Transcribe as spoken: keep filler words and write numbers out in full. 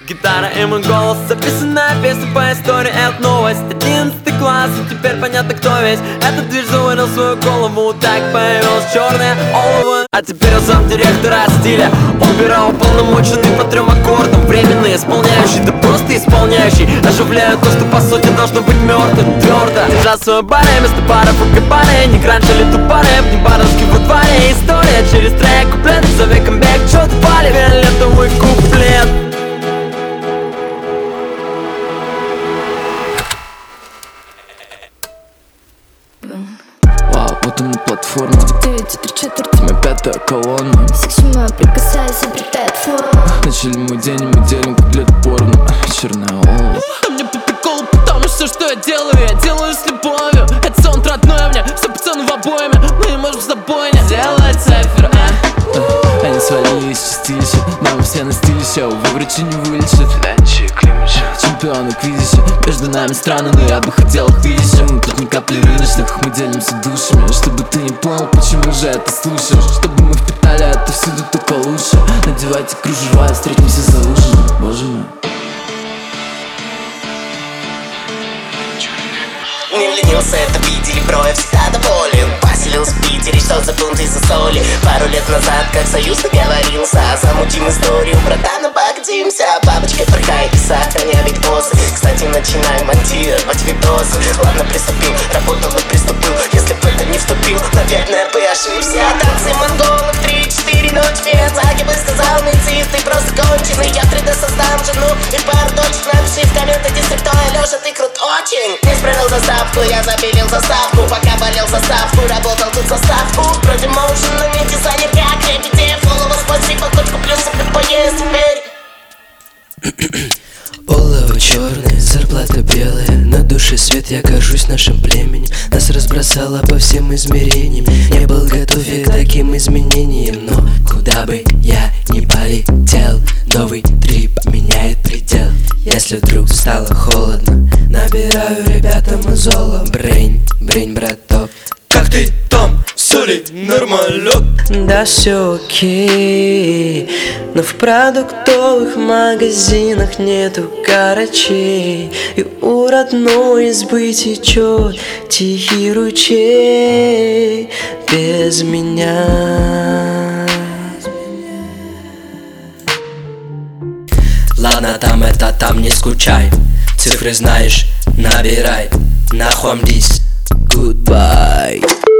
Гитара и мой голос, записанная песня по истории, это новость. Одиннадцатый класс, и теперь понятно, кто весь этот движ заварил свою голову. Так появилась черная олово. А теперь я зам директора стиля. Убирал уполномоченный по трем аккордам. Временно исполняющий, да просто исполняющий. Оживляю то, что по сути должно быть мертвым. Твердо держа свое баре, вместо баров и кабаре. Не кранч или тупореп, не баровский во дворе. История через трек, куплет, за веком бег. Чё ты пали, фиолетовый куплет. Вау, вот она платформа. девять и три четверти, моя пятая колонна. сексуально прикасаясь, обретает форму. Начали мы день, и мы делим куплет порно. Черная олова. Да мне по приколу, потому что что я делаю, я делаю с любовью. Это саунд родной мне, все пацаны в обойме. Мы не можем с тобой не делать цифр, а? Они свалились в чистилище, нам все на стилище. Увы, врачи не вылечат. Лянчи, климачи, чемпионы квизище. Между нами страны, но я бы хотел их видеть. Мы тут ни капли рыночных, мы делимся душами. Чтобы ты не понял, почему же это слушаешь. Чтобы мы впитали это всюду только лучше. Надевайте кружева и встретимся за ужином. Боже мой. Не ленился, это видели, бро, я всегда доволен. Поселился в Питере, что за бунт из-за соли. Пару лет назад, как союз договорился, замутим историю, братан, обогатимся. Бабочкой порхай и сохраняй видосы. Кстати, начинай монтировать видосы. Ладно, приступил, работал и приступил. Если бы это не вступил, наверное, бы ошибся. Танцы монголов, три-четыре ночи вверх. Загибы сказал, мецис, ты просто конченый. Я три дэ создам жену и пару дочек. Напиши в комментах, дистриктой, Леша, ты крут очень. Не справил заставку, я забилил заставку. Пока болел заставку, работал тут заставку. Вроде моушен, но не дизайнер, как репетир. Фоллово, спасибо, хоть куплю себе поесть теперь. Олово черное, зарплата белая. На душе свет, я горжусь нашим племенем. Нас разбросало по всем измерениям. Не был готов я к таким изменениям. Но куда бы я ни полетел, новый трип меняет предел. Если вдруг стало холодно, набираю ребятам мозола. Брейн, брейн, браток. Как ты там? Все ли нормально? Да все окей, но в продуктовых магазинах нету карачей. И у родной избы течет тихий ручей без меня. Ладно, там это там, не скучай. Цифры знаешь, набирай. Нахуй дис, goodbye.